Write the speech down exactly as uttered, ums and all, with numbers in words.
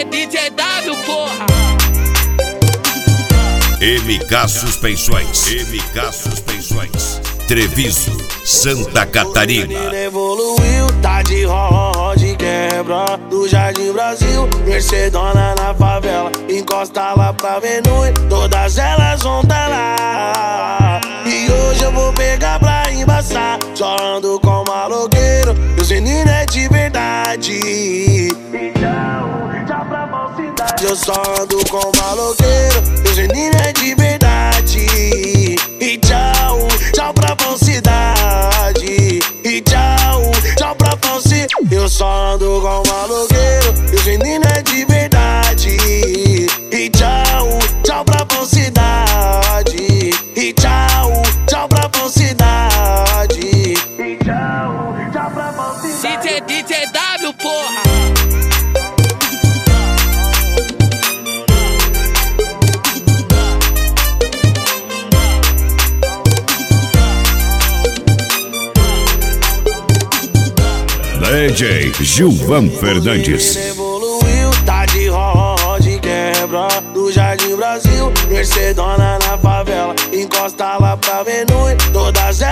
D J W, porra. M K Suspensões, M K Suspensões, Treviso, Santa Catarina. Evoluiu, tá de roda de quebra do Jardim Brasil, Mercedona na favela, encosta lá pra Venui, todas elas vão tá lá. E hoje eu vou pegar pra embaçar, só ando com maloqueiro, meus meninos é de verdade. Então, tchau pra falsidade. Eu só ando com maloqueiro, meus meninos é de verdade. E tchau, tchau pra falsidade. E tchau, tchau pra falsidade. Eu só ando com maloqueiro, meus meninos é de verdade. E tchau, tchau pra falsidade. E tchau, tchau pra falsidade. E tchau, tchau pra falsidade. D J D J W, porra. D J Gilvan Fernandes. Evoluiu, tá de roda de quebra do Jardim Brasil, Mercedona na favela, encosta lá pra Venui, todas elas